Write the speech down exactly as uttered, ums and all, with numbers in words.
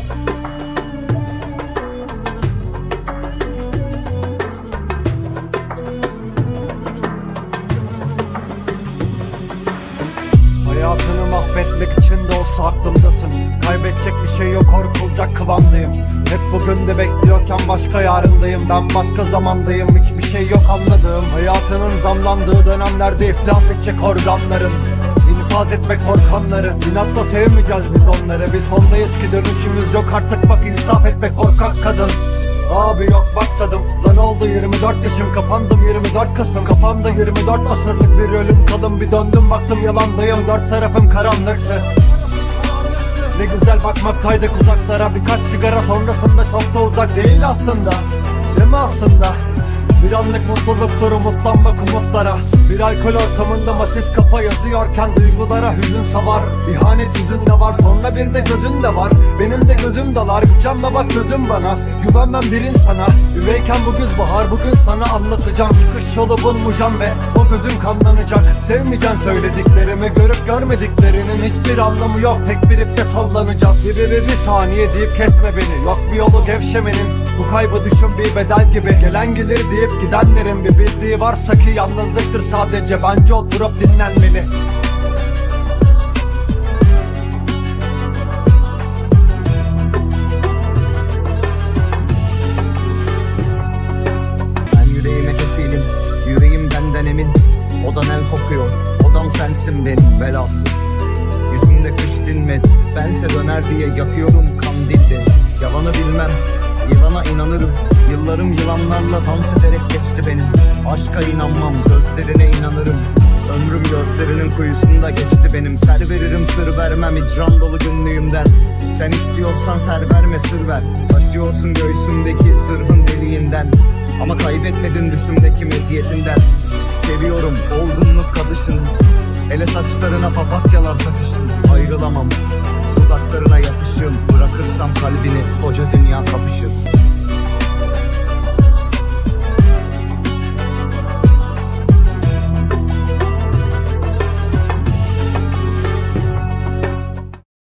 Hayatını mahvetmek için de olsa aklımdasın. Kaybedecek bir şey yok, korkulacak kıvamdayım. Hep bugün de bekliyorken başka yarındayım. Ben başka zamandayım, hiçbir şey yok anladığım. Hayatının zamlandığı dönemlerde iflas edecek organların, infaz etmek korkanları. İnatla sevmeyeceğiz biz onları. Biz sondayız ki dönüşümüz yok artık, bak insaf etmek korkak kadın. Abi yok bak tadım. Lan oldu yirmi dört yaşım, kapandım yirmi dört Kasım. Kafamda yirmi dört asırlık bir ölüm kalım. Bir döndüm baktım yalandayım, dört tarafım karanlıktı. Ne güzel bakmaktaydık uzaklara. Birkaç sigara sonrasında çok da uzak değil aslında. Değil mi aslında? Bir anlık mutluluktur umutlanmak umutlara. Bir alkol ortamında matiz kafa yazıyorken duygulara hüzün savar. İhanet yüzünde var, sonra bir de gözün de var. Benim de gözüm dalar, gücenme bak gözüm bana. Güvenmem bir insana. Üveyken bu güz bahar, bugün sana anlatacağım. Çıkış yolu bulmayacağım ve o gözüm kanlanacak. Sevmeyeceksin söylediklerimi, görüp görmediklerinin hiçbir anlamı yok. Tek bir ipte sallanacağız. Bir, bir, bir, bir saniye deyip kesme beni. Yok bir yolu gevşemenin. Bu kaybı düşün bir bedel gibi. Gelen gelir deyip gidenlerin bir bildiği varsa ki yalnızlıktır sadece. Bence oturup dinlenmeli. Ben yüreğime kefilim, yüreğim benden emin. Odan el kokuyor, odam sensin benim belası. Yüzümde kış dinmedi, bense döner diye yakıyorum kandilde. Yalanı bilmem, yılana inanırım. Yıllarım yılanlarla dans ederek geçti benim. Aşka inanmam, gözlerine inanırım. Ömrüm gözlerinin kuyusunda geçti benim. Ser veririm sır vermem icran dolu günlüğümden. Sen istiyorsan ser verme sır ver. Taşıyorsun göğsümdeki zırhın deliğinden. Ama kaybetmedin düşümdeki meziyetinden. Seviyorum olgunluk kadışını. Hele saçlarına papatyalar takışın. Ayrılamam,